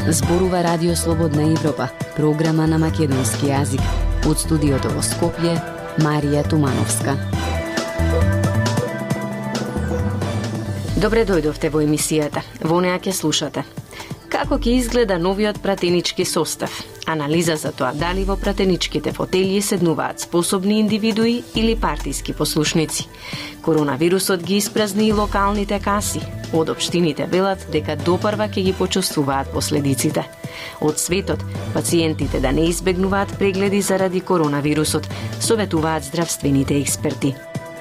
Зборува Радио Слободна Европа, програма на македонски јазик. Од студиото во Скопје, Марија Тумановска. Добре дојдовте во емисијата. Во неа ќе слушате како ќе изгледа новиот пратенички состав, анализа за тоа дали во пратеничките фотелии седнуваат способни индивидуи или партиски послушници. Коронавирусот ги испразни и локалните каси. Од општините велат дека допарва ќе ги почувствуваат последиците. Од светот, пациентите да не избегнуваат прегледи заради коронавирусот, советуваат здравствените експерти.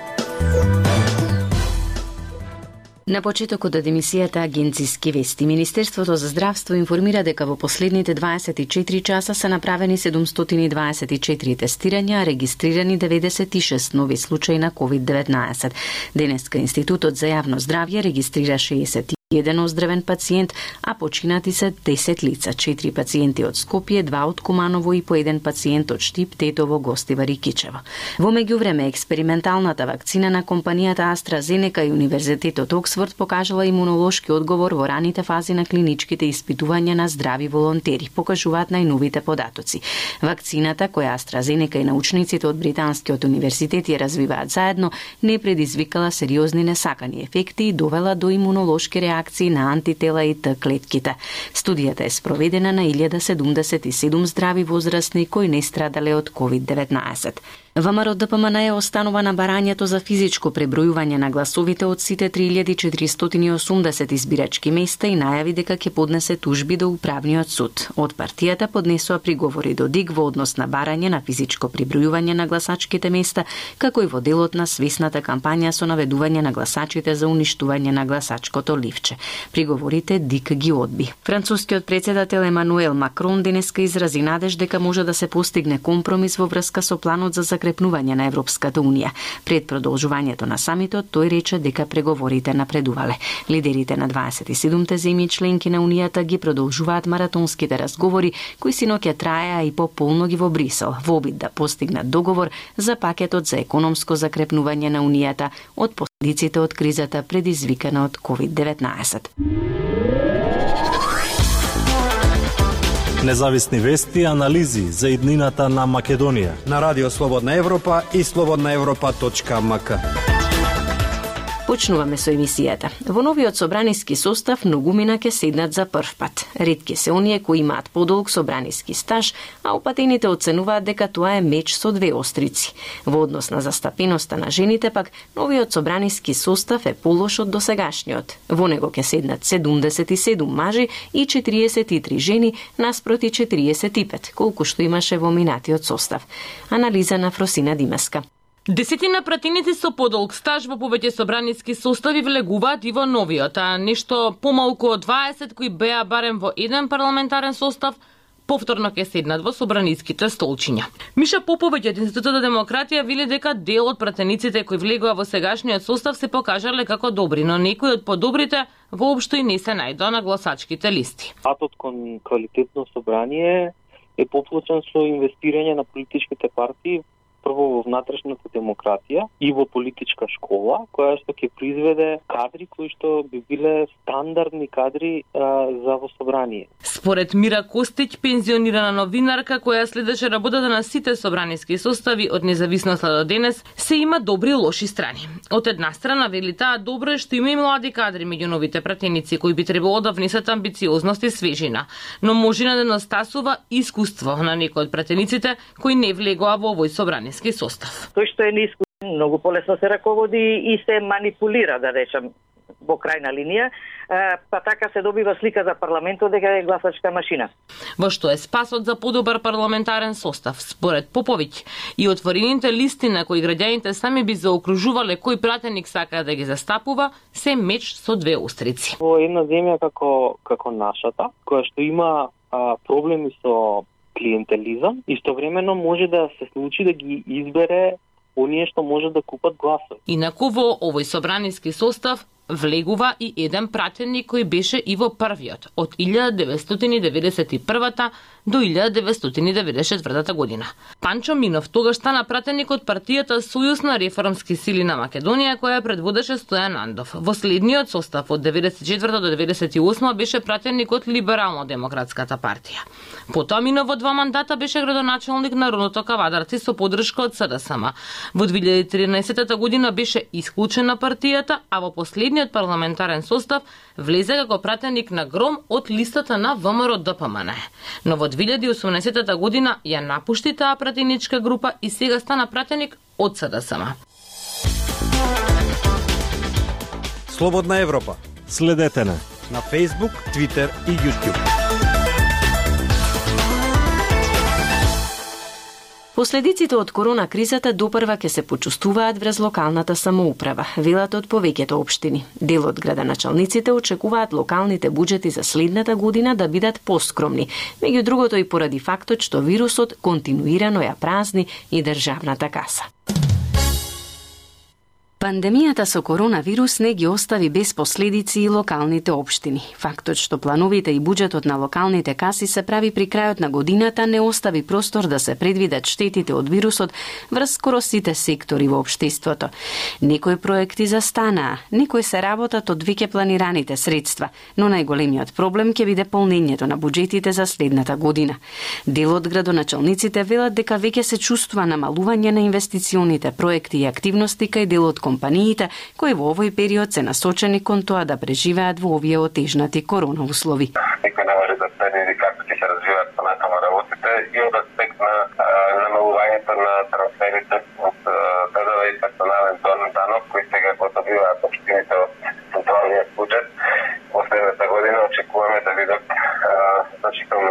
На почетокот од емисијата Агенциски вести, Министерството за здравство информира дека во последните 24 часа се направени 724 тестирања, а регистрирани 96 нови случаи на COVID-19. Денеска Институтот за јавно здравје регистрира 61 оздравен пациент, а починати се 10 лица, 4 пациенти од Скопје, 2 од Куманово и по 1 пациент од Штип, Тетово, Гостивар и Кичево. Во меѓувреме, експерименталната вакцина на компанијата AstraZeneca и Универзитетот Оксфорд покажала имунолошки одговор во раните фази на клиничките испитувања на здрави волонтери, покажуваат најновите податоци. Вакцината, која AstraZeneca и научниците од Британскиот универзитет ја развиваат заедно, не предизвикала сериозни несакани ефекти и довела до имунолошки реакции на антитела и Т-клетките. Студијата е спроведена на 1077 здрави возрастни кои не страдале од COVID-19. ВМРО ДПМН е останува на барањето за физичко пребројување на гласовите од сите 3480 избирачки места и најави дека ќе поднесе тужби до управниот суд. Од партијата поднесоа приговори до ДИК во однос на барање на физичко пребројување на гласачките места, како и во делот на свесната кампања со наведување на гласачите за уништување на гласачкото ливче. Приговорите ДИК ги одби. Францускиот претседател Емануел Макрон денеска изрази надеж дека може да се постигне компромис во врска со планот за закрепнување на Европската Унија. Пред продолжувањето на самитот, тој рече дека преговорите напредувале. Лидерите на 27 земји членки на Унијата ги продолжуваат маратонските разговори, кои синоќа траеа и пополно ги во Брисел, во обид да постигнат договор за пакетот за економско закрепнување на Унијата од последиците од кризата предизвикана од COVID-19. Независни вести и анализи за иднината на Македонија на Радио Слободна Европа и slobodnaevropa.mk. Почнуваме со емисијата. Во новиот собраниски состав многумина ќе седнат за прв пат. Ретки се оние кои имаат подолг собраниски стаж, а опатените оценуваат дека тоа е меч со две острици. Во однос на застапеноста на жените пак, новиот собраниски состав е полош од досегашниот. Во него ќе седнат 77 мажи и 43 жени наспроти 45, колку што имаше во минатиот состав. Анализа на Фросина Димеска. Десетина пратеници со подолг стаж во повеќе собраниски состави влегуваат и во новиот, а нешто помалку од 20 кои беа барем во еден парламентарен состав, повторно ќе седнат во собраниските столчиња. Миша Поповиќ од Институтот за демократија вели дека дел од пратениците кои влегува во сегашниот состав се покажале како добри, но некои од подобрите воопшто и не се најдоа на гласачките листи. Патот кон квалитетно собрание е поплочен со инвестирање на политичките партии, прво во внатрешната демократија и во политичка школа, која што ќе произведе кадри кои што би биле стандардни кадри за во собрание. Според Мира Костиќ, пензионирана новинарка која следеше работата на сите собраниски состави од независноста до денес, се има добри и лоши страни. Од една страна вели таа добро е што има и млади кадри меѓу новите пратеници кои би требало да внесат амбициозност и свежина, но може да недостасува искуство на некои од пратениците кои не влегоа во овој собраниски состав. Тој што е неискусен, многу полесно се раководи и се манипулира, да речам, во крајна линија, па така се добива слика за парламентот дека е гласачка машина. Во што е спасот за подобар парламентарен состав, според Поповиќ, и отворените листи на кои граѓаните сами би заокружувале кој пратеник сака да ги застапува, се меч со две острици. Во една земја како нашата, која што има проблеми со клиентелизам, истовремено може да се случи да ги избере оние што може да купат гласови. Инаку во овој собраниски состав влегува и еден пратеник кој беше и во првиот од 1991 до 1994 година. Панчо Минов тогаш стана пратеник од партијата Сојуз на реформски сили на Македонија, која предводеше Стојан Андов. Во следниот состав од 94 до 98 беше пратеник од Либерално-демократската партија. Потоа Минов во 2 мандата беше градоначалник на родното Кавадарци со поддршка од СДСМ. Во 2013 година беше исклучен на партијата, а во последниот парламентарен состав влезе како пратеник на Гром од листата на ВМРО-ДПМН. Но во 2018 година ја напушти таа пратеничка група и сега стана пратеник од СДСМ. Слободна Европа. Следете на Facebook, Twitter и YouTube. Последиците од корона кризата допрва ќе се почувствуваат врз локалната самоуправа, велат од повеќето општини. Дел од градоначалниците очекуваат локалните буџети за следната година да бидат поскромни, меѓу другото и поради фактот што вирусот континуирано ја празни и државната каса. Пандемијата со коронавирус не ги остави без последици и локалните општини. Фактот што плановите и буџетот на локалните каси се прави при крајот на годината не остави простор да се предвидат штетите од вирусот врз скоро сите сектори во општеството. Некои проекти застанаа, некои се работат од веќе планираните средства, но најголемиот проблем ќе биде полнењето на буџетите за следната година. Дел од градоначалниците велат дека веќе се чувствува намалување на инвестиционите проекти и активности кај дел од компаниите кои во овој период се насочени кон тоа да преживеат во овие отежнати корона услови. Никој не може да предвиди како ќе се развиваат понатаму работите и од аспект на намалувањето на трансферите од ДДВ и персонален данок кои сега го добиваат општините од централниот буџет. Во следната година очекуваме да бидат значително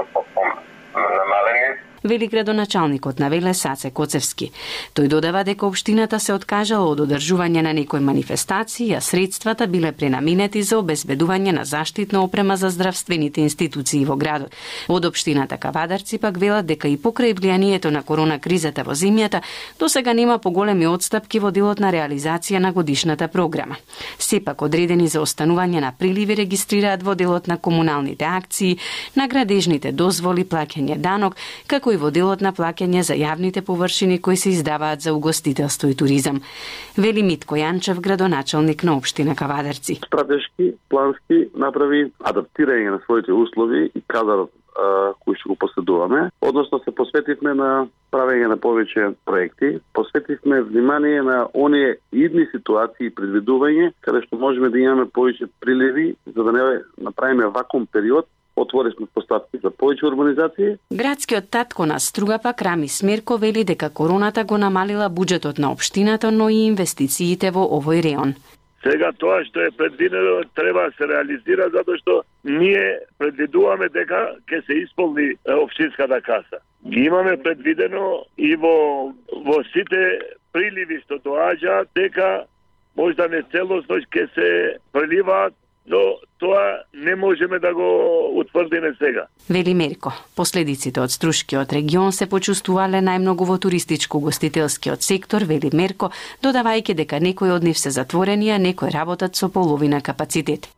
намалени, вели градоначалникот на Велес Саце Коцевски. Тој додава дека општината се откажала од одржување на некои манифестации, а средствата биле пренаменети за обезбедување на заштитна опрема за здравствените институции во градот. Од општината Кавадарци пак велат дека и покрај влијанието на корона кризата во земјата, досега нема поголеми отстапки во делот на реализација на годишната програма. Сепак одредени за останување на приливи регистрираат во делот на комуналните акции, на градежните дозволи, плаќање данок, како и во делот на плаќање за јавните површини кои се издаваат за угостителство и туризам. Вели Митко Јанчев, градоначалник на општина Кавадарци. Стратешки, плански направи адаптирање на своите услови и кадарот кој што го поседуваме. Односно се посветивме на правење на повеќе проекти, посветивме внимание на оние идни ситуации и предвидување каде што можеме да имаме повеќе приливи за да не направиме вакуум период. Отвори сме постапки за повеќе урбанизација. Градскиот татко на Струга пак Рами Смерко вели дека короната го намалила буџетот на општината, но и инвестициите во овој реон. Сега тоа што е предвидено треба да се реализира затоа што ние предвидуваме дека ќе се исполни општинската каса. Ги имаме предвидено и во сите приливи што доаѓаат дека можда не целосно ќе се преливаат, но тоа не можеме да го утврдиме сега. Вели Мерко, последиците од Струшкиот регион се почувствувале најмногу во туристичко-гостителскиот сектор, вели Мерко, додавајќи дека некои од нив се затворени, а некои работат со половина капацитет.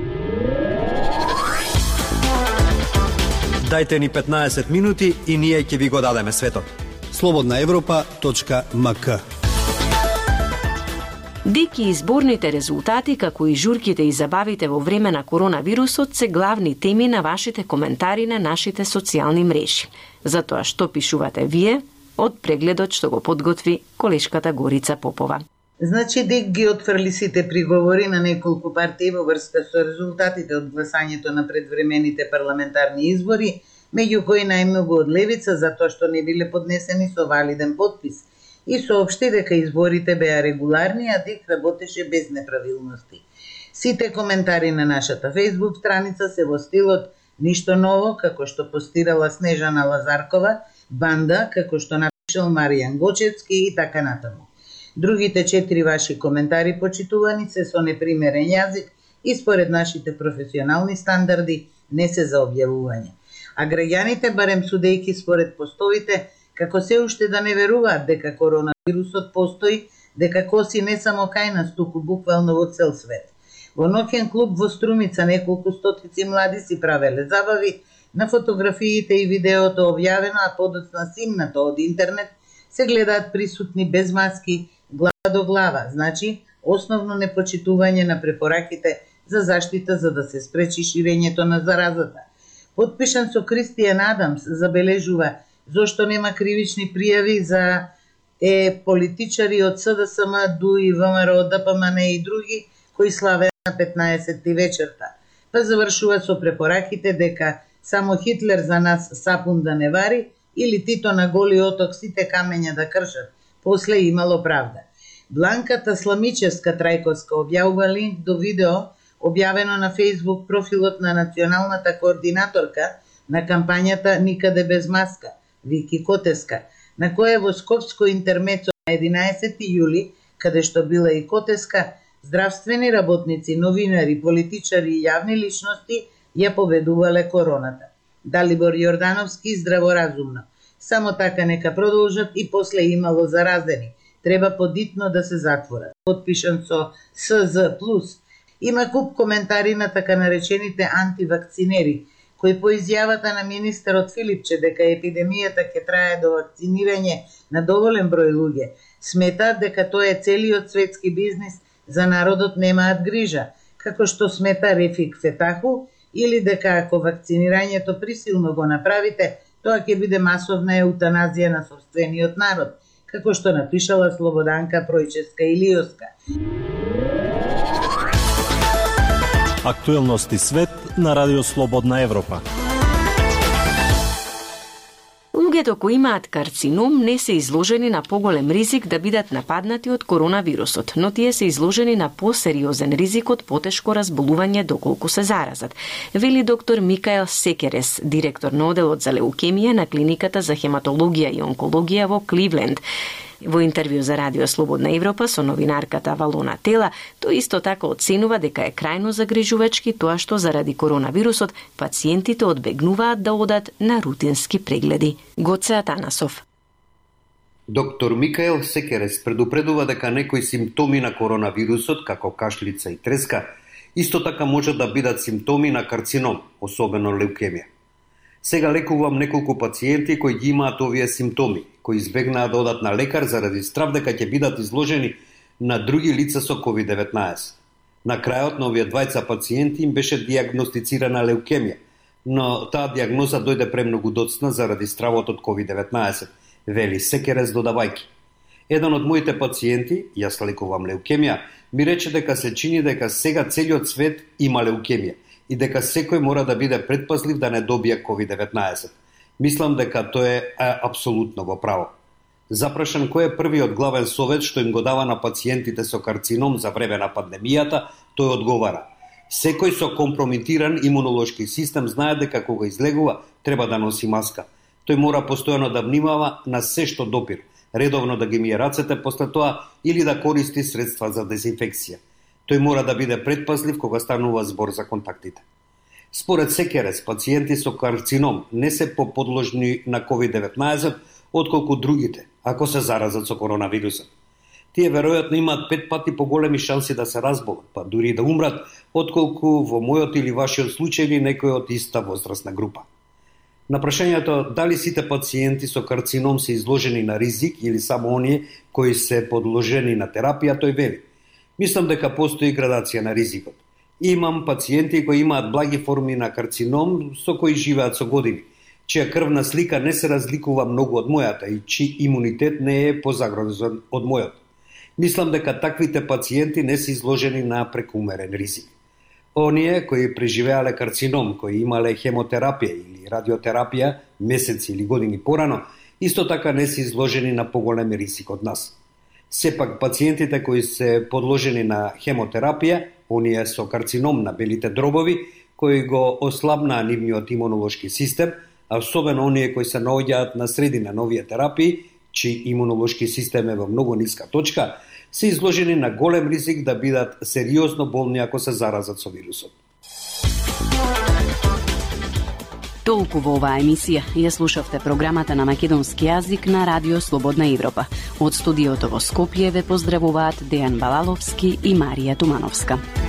Дајте ни 15 минути и ние ќе ви го дадеме светот. slobodnaevropa.mk. Деки изборните резултати, како и журките и забавите во време на коронавирусот се главни теми на вашите коментари на нашите социјални мрежи. Затоа што пишувате вие од прегледот што го подготви колешката Горица Попова. Значи ДЕК ги отфрли сите приговори на неколку партии во врска со резултатите од гласањето на предвремените парламентарни избори, меѓу кои најмногу од левица затоа што не биле поднесени со валиден потпис, и соопшти дека изборите беа регуларни, а ДЕК работеше без неправилности. Сите коментари на нашата Facebook страница се во стилот ништо ново, како што постирала Снежана Лазаркова, банда, како што напишал Маријан Гочевски и така натаму. Другите 4 ваши коментари, почитувани, се со непримерен јазик и според нашите професионални стандарди не се за објавување. А граѓаните, барем судејки според постовите, како се уште да не веруваат дека коронавирусот постои, дека коси не само кај нас, туку буквално во цел свет. Во ноќен клуб во Струмица неколку стотици млади си правеле забави. На фотографиите и видеото објавено, а подоцна снимнато од интернет, се гледаат присутни без маски, глава до глава, значи основно непочитување на препораките за заштита за да се спречи ширењето на заразата. Подпишан со Кристијан Адамс забележува зошто нема кривични пријави за политичари од СДСМ, ДУИ, ВМРО, ДПМН и други кои славе на 15 вечерта. Па завршува со препораките дека само Хитлер за нас сапун да не вари или Тито на Голи оток сите камења да кршат. После имало правда. Бланка Тасламичевска Трајковска објавува линк до видео објавено на Facebook профилот на националната координаторка на кампањата Никаде без маска, Вики Котеска, на кое во Скопско интермецо на 11 јули, каде што била и Котеска, здравствени работници, новинари, политичари и јавни личности ја победувале короната. Далибор Јордановски здраворазумно. Само така нека продолжат и после имало заразени. Треба подитно да се затворат. Подпишан со СЗ+. Има куп коментари на така наречените антивакцинери, кои по изјавата на министерот Филипче дека епидемијата ќе трае до вакцинирање на доволен број луѓе, сметаат дека тоа е целиот светски бизнис, за народот немаат грижа, како што смета Рефик Фетаху, или дека ако вакцинирањето присилно го направите, тоа ќе биде масовна еутаназија на собствениот народ, како што напишала Слободанка Пројческа Илиоска. Актуелности свет на Радио Слободна Европа. Луѓето кои имаат карцином не се изложени на поголем ризик да бидат нападнати од коронавирусот, но тие се изложени на посериозен ризик од потешко разболување доколку се заразат, вели доктор Микаел Секерес, директор на оделот за леукемија на клиниката за хематологија и онкологија во Кливленд. Во интервју за Радио Слободна Европа со новинарката Валона Тела, тој исто така оценува дека е крајно загрижувачки тоа што заради коронавирусот пациентите одбегнуваат да одат на рутински прегледи. Гоце Атанасов. Доктор Микаел Секерес предупредува дека некои симптоми на коронавирусот, како кашлица и треска, исто така може да бидат симптоми на карцином, особено леукемија. Сега лекувам неколку пациенти кои ги имаат овие симптоми, кои избегнаа да одат на лекар заради страв дека ќе бидат изложени на други лица со COVID-19. На крајот на овие двајца пациенти им беше диагностицирана леукемија, но таа диагноза дојде премногу доцна заради стравот од COVID-19, вели Секерес додавајки. Еден од моите пациенти, јас лекувам леукемија, ми рече дека се чини дека сега целиот свет има леукемија и дека секој мора да биде предпазлив да не добие COVID-19. Мислам дека тоа е апсолутно во право. Запрашан кој е првиот главен совет што им го дава на пациентите со карцином за време на пандемијата, тој одговара: секој со компромитиран имунолошки систем знае дека кога излегува треба да носи маска. Тој мора постојано да внимава на се што допир, редовно да ги мие рацете после тоа или да користи средства за дезинфекција. Тој мора да биде предпазлив кога станува збор за контактите. Според Секерес, пациенти со карцином не се поподложни на COVID-19 отколку другите, ако се заразат со коронавирусот. Тие веројатно имаат 5 пати поголеми шанси да се разболат, па дури да умрат, отколку во мојот или вашиот случај или некој од иста возрастна група. На прашањето дали сите пациенти со карцином се изложени на ризик или само оние кои се подложени на терапија, тој вели: мислам дека постои градација на ризикот. Имам пациенти кои имаат благи форми на карцином со кои живеат со години, чија крвна слика не се разликува многу од мојата и чиј имунитет не е позагрозен од мојот. Мислам дека таквите пациенти не се изложени на прекумерен ризик. Оние кои преживеале карцином, кои имале хемотерапија или радиотерапија месеци или години порано, исто така не се изложени на поголем ризик од нас. Сепак пациентите кои се подложени на хемотерапија, оние со карцином на белите дробови, кои го ослабнаа нивниот имунолошки систем, а особено оние кои се наоѓаат на средина на овие терапии, чиј имунолошки систем е во многу ниска точка, се изложени на голем ризик да бидат сериозно болни ако се заразат со вирусот. Толку во оваа емисија ја слушавте програмата на македонски јазик на Радио Слободна Европа. Од студиото во Скопје ве поздравуваат Дејан Балаловски и Марија Тумановска.